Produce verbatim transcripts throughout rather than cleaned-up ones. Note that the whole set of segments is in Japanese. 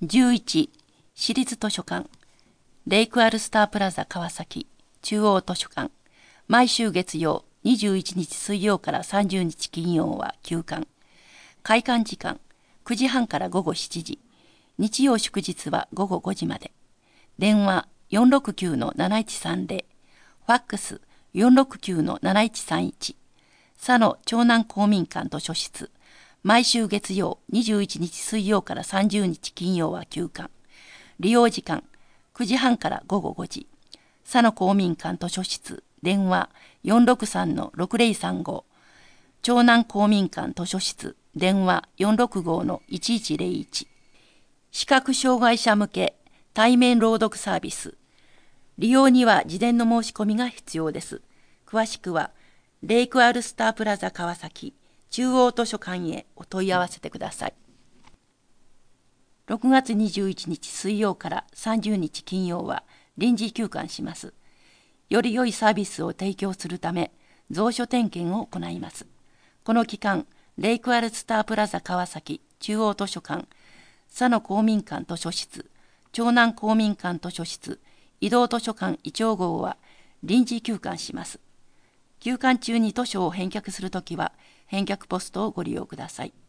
じゅういち、市立図書館、レイクアルスタープラザ川崎中央図書館、毎週月曜にじゅういちにち水曜からさんじゅうにち金曜は休館。開館時間くじはんから午後しちじ、日曜祝日は午後ごじまで。電話 よんろくきゅうのなないちさんぜろ、ファックス よんろくきゅうのなないちさんいち、佐野長南公民館図書室、毎週月曜にじゅういちにち水曜からさんじゅうにち金曜は休館。利用時間くじはんから午後ごじ、佐野公民館図書室、電話 よんろくさんのろくぜろさんご、長南公民館図書室、電話 よんろくごのいちいちぜろいち。視覚障害者向け対面朗読サービス。利用には事前の申し込みが必要です。詳しくはレイクアルスタープラザ川崎中央図書館へお問い合わせてください。ろくがつにじゅういちにち水曜からさんじゅうにち金曜は臨時休館します。より良いサービスを提供するため、蔵書点検を行います。この期間、レイクアルスタープラザ川崎中央図書館、佐野公民館図書室、長南公民館図書室、移動図書館いちょうごうは臨時休館します。休館中に図書を返却するときは、返却ポストをご利用ください。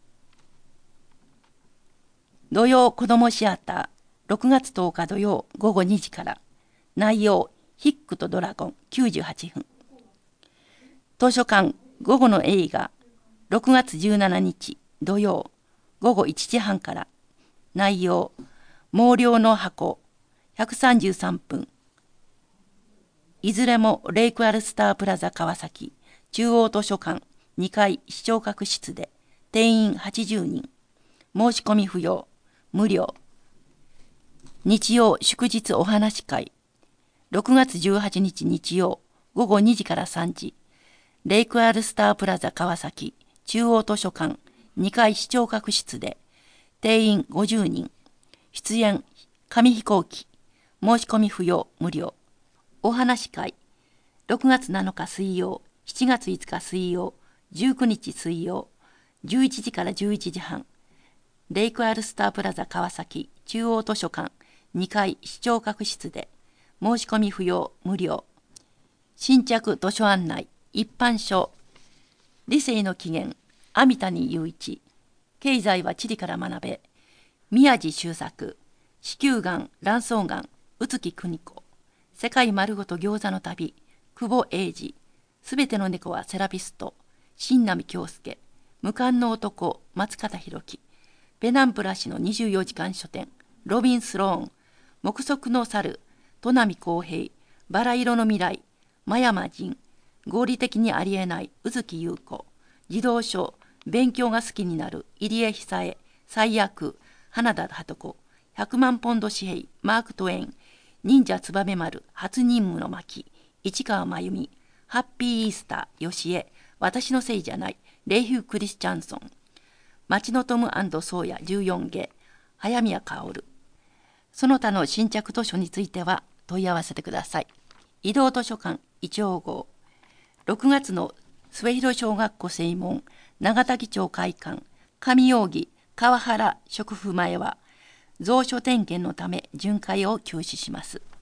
土曜子どもシアター、ろくがつとおか土曜ごごにじから。内容、ヒックとドラゴンきゅうじゅうはちふん。図書館午後の映画、ろくがつじゅうしちにち土曜ごごいちじはんから。内容、毛量の箱ひゃくさんじゅうさんぷん。いずれもレイクアルスタープラザ川崎中央図書館にかい視聴覚室で定員はちじゅうにん。申し込み不要、無料。日曜祝日お話会、ろくがつじゅうはちにち日曜ごごにじからさんじ、レイクアルスタープラザ川崎中央図書館にかい視聴覚室で定員ごじゅうにん。出演紙飛行機、申し込み不要、無料。お話会、ろくがつなのか水曜、しちがついつか水曜、じゅうくにち水曜、じゅういちじからじゅういちじはん、レイクアルスタープラザ川崎中央図書館にかい視聴覚室で申し込み不要、無料。新着図書案内、一般書、理性の起源、網谷雄一、経済は地理から学べ、宮地周作、子宮がん、卵巣がん、宇月邦子、世界丸ごと餃子の旅、久保英二、すべての猫はセラピスト、新浪京介、無冠の男、松方弘樹、ペナンプラ氏のにじゅうよじかん書店、ロビン・スローン、目測の猿、砺波公平、バラ色の未来、真山仁、合理的にありえない、宇月優子、児童書、勉強が好きになる、入江久恵、最悪、花田鳩子、百万ポンド紙幣、マーク・トウェイン、忍者つばめ丸、初任務の巻、市川真由美、ハッピーイースター、吉江、私のせいじゃない、レイヒュー・クリスチャンソン、町のトム&ソーヤじゅうよんげい、早宮薫。その他の新着図書については問い合わせてください。移動図書館いちょうごう、ろくがつの末広小学校正門、永田町会館、上扇、川原食府前は、蔵書点検のため巡回を休止します。